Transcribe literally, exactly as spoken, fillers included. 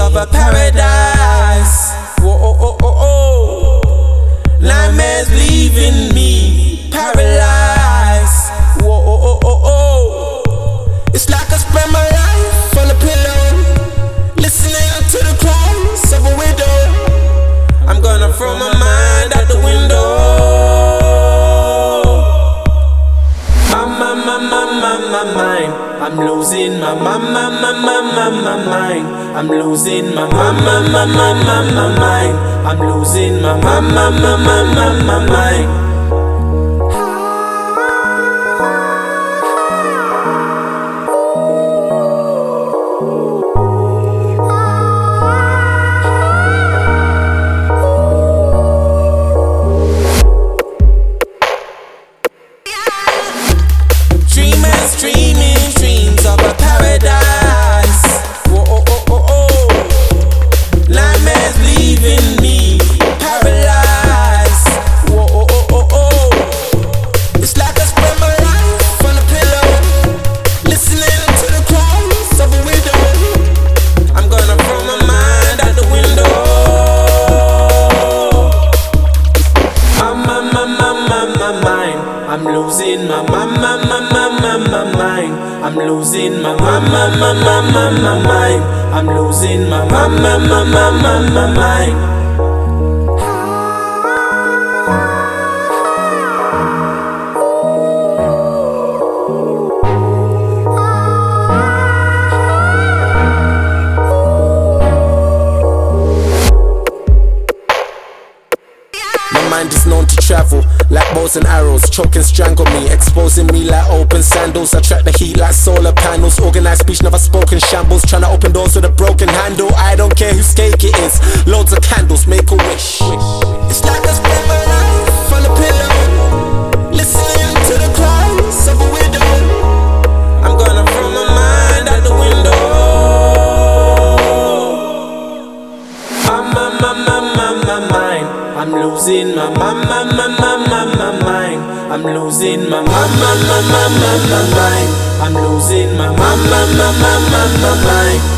of a paradise. Whoa, oh, oh, oh, oh. Nightmares leaving me paralyzed. Whoa, oh, oh, oh, oh. It's like I spend my life on a pillow, listening to the cries of a widow. I'm gonna throw my mind out the window. My, my, my, my, my, my mind. I'm losing my, my, my, my, my, my, my mind. I'm losing my, my, my, my, my, my, my mind. I'm losing my, my, my, my, my, my, my mind. Dreamers dreaming dreams of a paradise. Whoa, oh, oh, oh, oh. Nightmares leaving me paralyzed. Whoa, oh, oh, oh, oh. It's like I spend my life on a pillow, listening to the cries of a widow. I'm gonna throw my mind out the window. My, my, my, my, my, my mind. I'm losing my, my, my, my, my, my, my mind. I'm losing my, my, my, my, my, my, my mind. I'm losing my, my, my, my, my, my, my mind. My mind is known to travel like bows and arrows, choke and strangle me, exposing me like open sandals. I track the heat like solar panels, organized speech never spoken shambles, trying to open doors with a broken handle. I don't care whose cake it is, loads of candles, make a wish. It's like I spend my life on a pillow, listening to the cries of a widow. I'm gonna throw my mind out the window. My, my, my, my, my, my mind. I'm losing my, my, my, my, my, my, my mind. I'm losing my, my, my, my, my, my, my mind. I'm losing my, my, my, my, my, my, my mind.